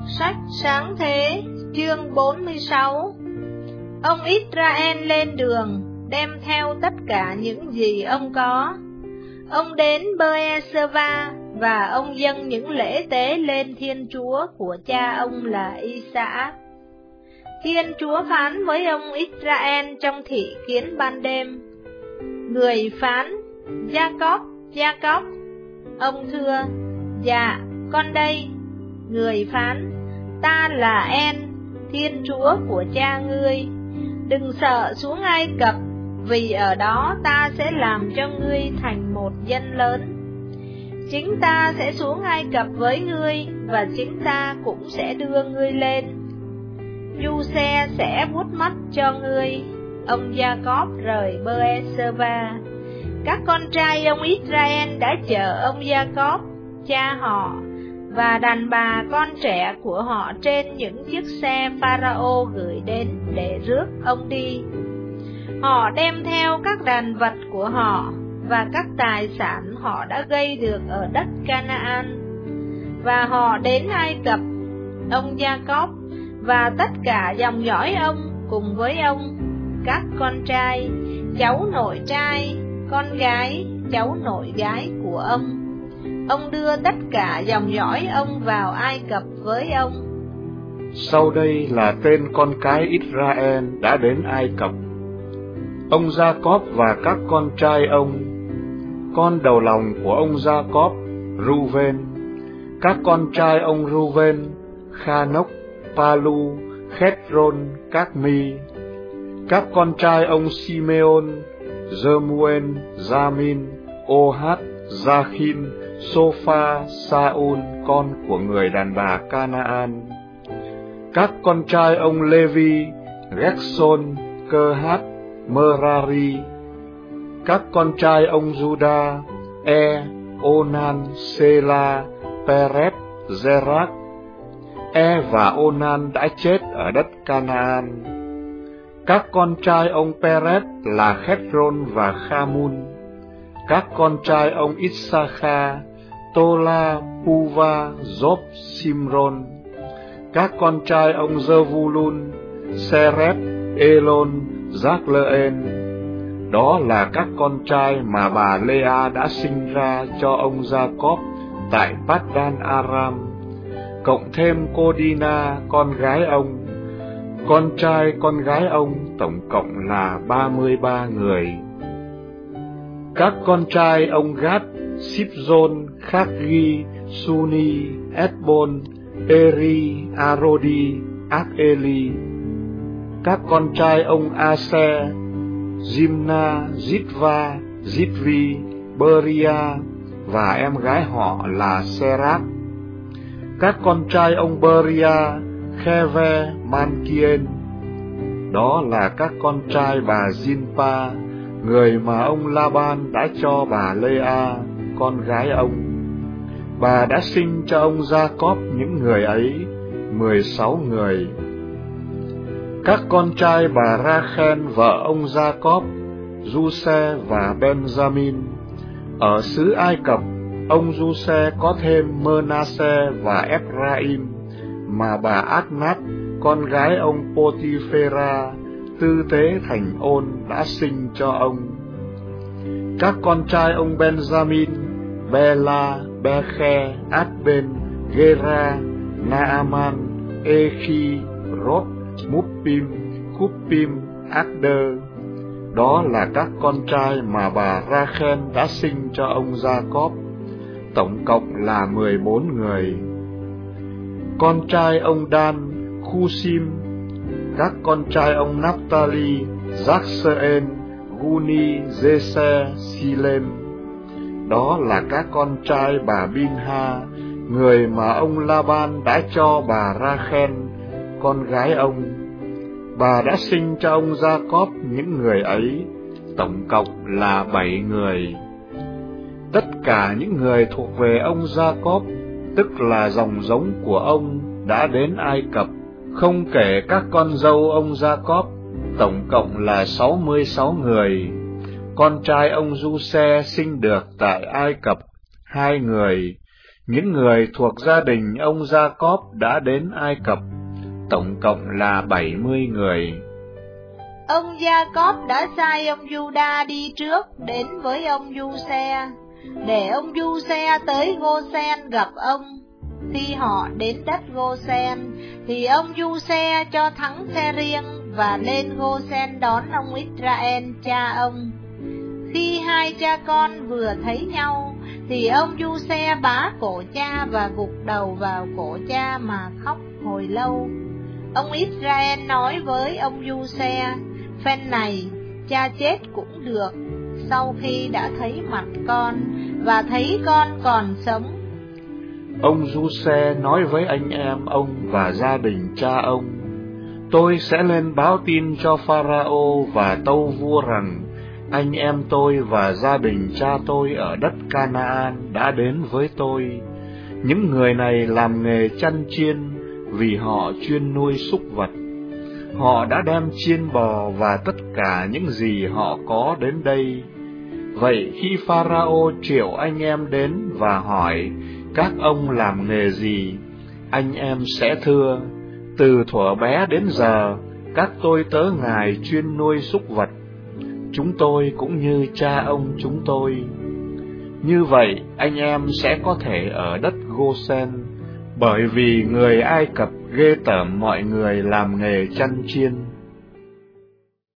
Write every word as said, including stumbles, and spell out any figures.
Sách Sáng Thế, chương bốn mươi sáu. Ông Israel lên đường, đem theo tất cả những gì ông có. Ông đến Bê-e-sơ-va, và ông dâng những lễ tế lên Thiên Chúa của cha ông là I-sa-ác. Thiên Chúa phán với ông Israel trong thị kiến ban đêm: Người phán: Gia-cóp, Gia-cóp. Ông thưa: Dạ, con đây. Người phán: Ta là En, Thiên Chúa của cha ngươi. Đừng sợ xuống Ai Cập, vì ở đó ta sẽ làm cho ngươi thành một dân lớn. Chính ta sẽ xuống Ai Cập với ngươi, và chính ta cũng sẽ đưa ngươi lên. Giu-se sẽ vuốt mắt cho ngươi. Ông Gia-cóp rời Bê-e-sơ-va. Các con trai ông Israel đã chở ông Gia-cóp, cha họ, và đàn bà con trẻ của họ trên những chiếc xe Pharaoh gửi đến để rước ông đi. Họ đem theo các đàn vật của họ và các tài sản họ đã gây được ở đất Canaan, và họ đến Ai Cập. Ông Gia-cóp và tất cả dòng dõi ông cùng với ông, các con trai, cháu nội trai, con gái, cháu nội gái của ông. Ông đưa tất cả dòng dõi ông vào Ai Cập với ông. Sau đây là tên con cái Israel đã đến Ai Cập. Ông Gia-cóp và các con trai ông. Con đầu lòng của ông Gia-cóp, Ru-ven. Các con trai ông Ru-ven: Kha-nốc, Pa-lu, Khét-rôn, các mi. Các con trai ông Si-mê-ôn: Dơ-mu-ên, Gia-min, Ô-hát, Gia-khin, Sô-pha, Sa-un, con của người đàn bà Canaan. Các con trai ông Lê-vi: Ghét-xôn, Cơ-hát, Mơ-ra-ri. Các con trai ông Giu-đa: E, Ô-nan, Sê-la, Pê-rét, Dê-rác. E và Ô-nan đã chết ở đất Canaan. Các con trai ông Pê-rét là Khét-rôn và Kha-mun. Các con trai ông Ít-sa-kha: Tô-la, Pu-va, Dốp, Sim-rôn. Các con trai ông Dơ-vu-lun: Sê-rét, Ê-lôn, Giác-lơ-ên. Đó là các con trai mà bà Lê-a đã sinh ra cho ông Gia-cóp tại Pát-đan-a-ram, cộng thêm cô Đi-na, con gái ông. Con trai con gái ông tổng cộng là ba mươi ba người. Các con trai ông Gát: Síp-rôn, Khắc-ghi, Su-ni, Ét-bôn, Ê-ri, A-rô-đi, Ác-ê-li. Các con trai ông A-se: Dim-na, Dít-va, Dít-vi, Bơ-ri-a, và em gái họ là Sê-rác. Các con trai ông Bơ-ri-a: Khe-ve, Man-ki-ên. Đó là các con trai bà Zin-pa, người mà ông La-ban đã cho bà Lê-a, con gái ông. Bà đã sinh cho ông Gia-cóp những người ấy, mười sáu người. Các con trai bà Ra-khen vợ ông Gia-cóp: Giu-se và Ben-gia-min. Ở xứ Ai Cập, ông Giu-se có thêm Mơ-na-se và Ép-ra-im, mà bà Ác-nát, con gái ông Pô-ti-phê-ra, tư tế thành ôn, đã sinh cho ông. Các con trai ông Ben-gia-min: Bê-la, Bê-khe, Át-bên, Gê-ra, Na-a-man, Ê-khi, Rốt, Múp-pim, Khúp-pim, Ác-đơ. Đó là các con trai mà bà Ra-khen đã sinh cho ông Gia-cóp, tổng cộng là mười bốn người. Con trai ông Đan: Khu-sim. Các con trai ông Náp-ta-li: Giác-sơ-ên, Gu-ni, Dê-se, Si-lêm. Đó là các con trai bà Bin-ha, người mà ông La-ban đã cho bà Ra-khen, con gái ông. Bà đã sinh cho ông Gia-cóp những người ấy, tổng cộng là bảy người. Tất cả những người thuộc về ông Gia-cóp, tức là dòng giống của ông, đã đến Ai Cập, không kể các con dâu ông Gia-cóp, tổng cộng là sáu mươi sáu người. Con trai ông Giu-se sinh được tại Ai Cập, hai người, Những người thuộc gia đình ông Gia-cóp đã đến Ai Cập, tổng cộng là bảy mươi người. Ông Gia-cóp đã sai ông Giu-đa đi trước đến với ông Du-xe, để ông Du-xe tới Gô-sen gặp ông. Khi họ đến đất Gô-sen, thì ông Du-xe cho thắng xe riêng và lên Gô-sen đón ông Israel cha ông. Khi hai cha con vừa thấy nhau, thì ông Du-xe bá cổ cha và gục đầu vào cổ cha mà khóc hồi lâu. Ông Israel nói với ông Du-xe, phen này cha chết cũng được, sau khi đã thấy mặt con và thấy con còn sống. Ông Du-xe nói với anh em ông và gia đình cha ông, tôi sẽ lên báo tin cho Pharaoh và tâu vua rằng anh em tôi và gia đình cha tôi ở đất Canaan đã đến với tôi. Những người này làm nghề chăn chiên vì họ chuyên nuôi súc vật. Họ đã đem chiên bò và tất cả những gì họ có đến đây. Vậy khi Pharaoh triệu anh em đến và hỏi các ông làm nghề gì, anh em sẽ thưa, từ thuở bé đến giờ các tôi tớ ngài chuyên nuôi súc vật. Chúng tôi cũng như cha ông chúng tôi. Như vậy anh em sẽ có thể ở đất Gô-sen, bởi vì người Ai Cập ghê tởm mọi người làm nghề chăn chiên.